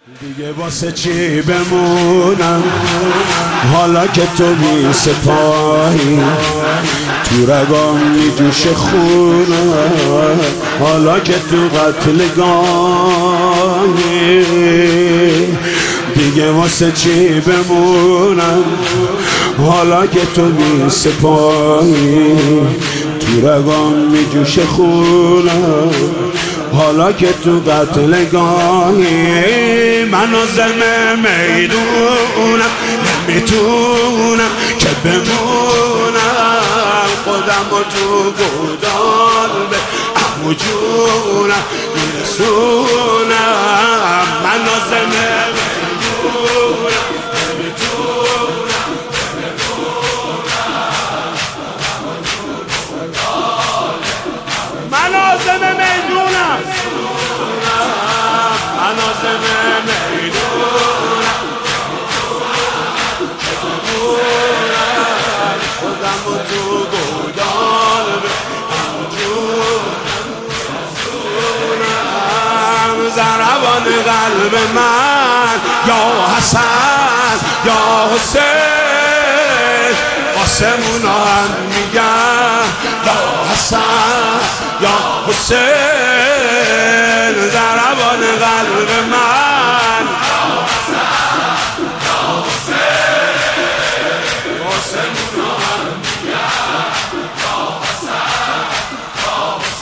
دیگه واسه چی بمونم حالا که تو بی سپاهی، تو رگام میجوشه خونم حالا که تو قتلگاهی. دیگه واسه چی بمونم حالا که تو بی سپاهی، تو رگام میجوشه خونم حالا که تو قتلگاهی. من عازم میدونم نمیتونم که بمونم، خودم رو تو گودال به عمو جونم میرسونم. من عازم میدونم نمیتونم که بمونم، من عازم میدونم، من عازم میدونم که بمونم، خودم رو تو گودال به عمو جونم میرسونم. ضربان قلب من یا حسن یا حسین، آسمون هم میگن یا حسن یا حسین. ضربان قلب من یا حسن یا حسین، آسمون هم میگن یا حسن یا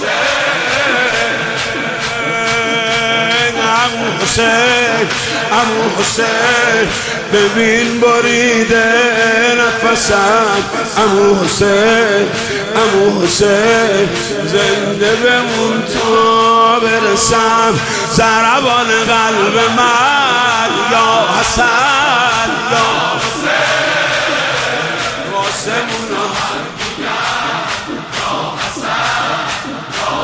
حسین. عمو حسین عمو حسین ببین بریده نفسم، عمو حسین عمو حسین زنده بمون تا برسم. ضربان قلب من یا حسن یا حسین، آسمون هم میگن یا حسن یا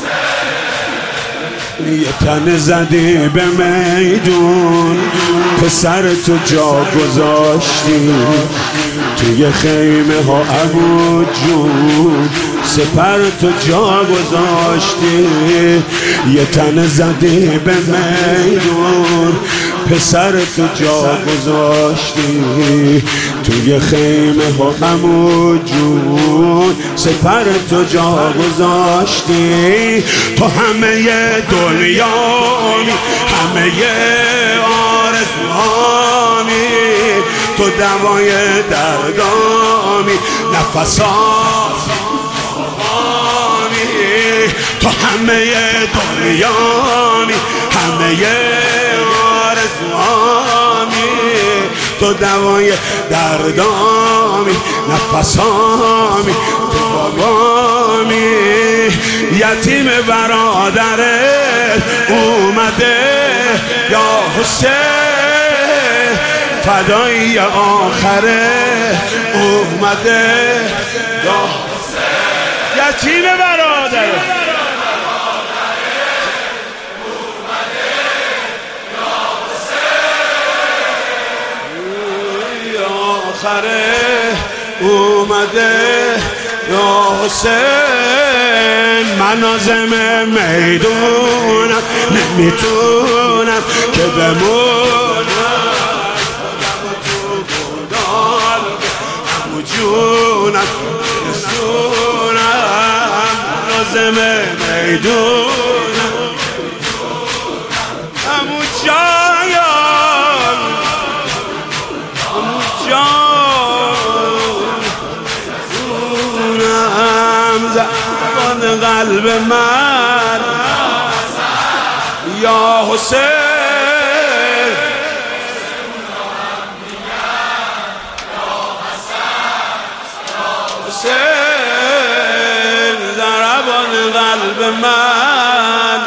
حسین. یه تن زدی به میدون، پسر تو جا گذاشتی توی خیمه ها عمو جون، سپر تو جا گذاشتی. یه تن زدی به میدون، پسر تو جا گذاشتی توی خیمه ها عمو جون، سپر تو جا گذاشتی. تو همه دنیامی، همه آرزوهامی، تو دوای دردامی، نفسامی. تو همه دنیامی، همه آرزوهامی، تو دوای دردامی، نفسامی، تو بابامی. یتیم برادرت اومده یا حسین، فدایی آخره اومده یا حسین. یتیم برادرت اومده یا حسین، آخره اومده یا حسین. من عازم میدونم نمیتونم که بمونم، عمو جونم رسونم. عازم میدونم عمو جان، عمو جان رسونم. زبان قلب من یا حسین، حسین. ضربان قلب من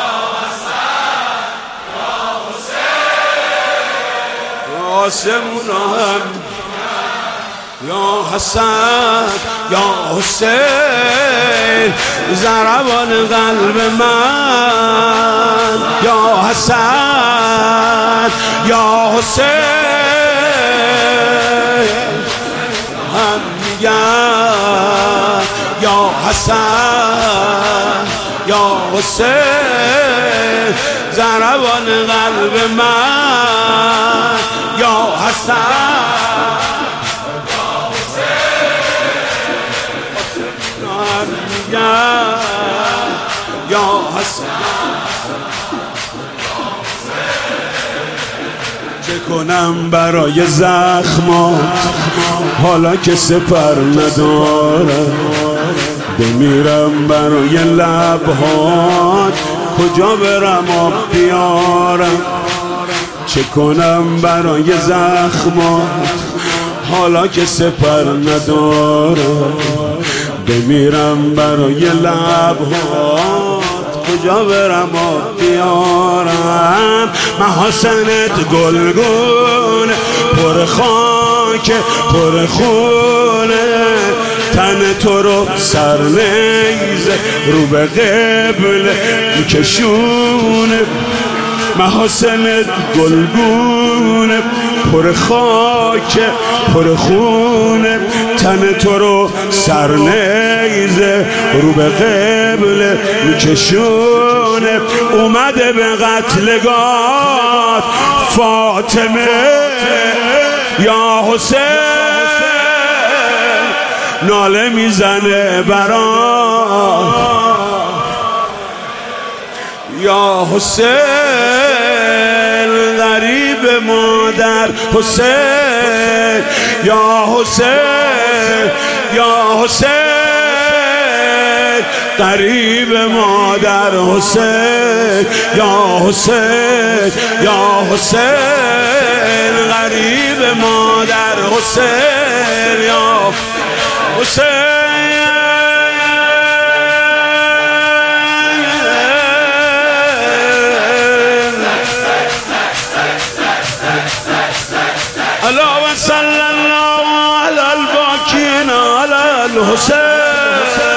آسمون هم یا حسن یا حسین. ضربان قلب من یا حسن یا حسین. هم میگن یا حسن یا حسین. ضربان قلب من چه کنم برای زخمات حالا که سپر ندارم، بمیرم برای لبهات کجا برم آب بیارم. چه کنم برای زخمات حالا که سپر ندارم، بمیرم برای لبهات کجا برم آب بیارم. محاسنت گلگون پر خاک پر خونه، تن تو رو سر نیزه رو به قبله میکشونه. محاسنت گلگونه پر خاک پر خونه، تن تو رو سر نیزه رو به قبله میکشونه. اومده به قتلگاه فاطمه یا حسین، ناله میزنه برات یا حسین. غریب مادر حسین یا حسین یا حسین، غریب مادر حسین یا حسین یا حسین، غریب مادر حسین یا حسین. اللهم صل الله على الباكين على الحسين.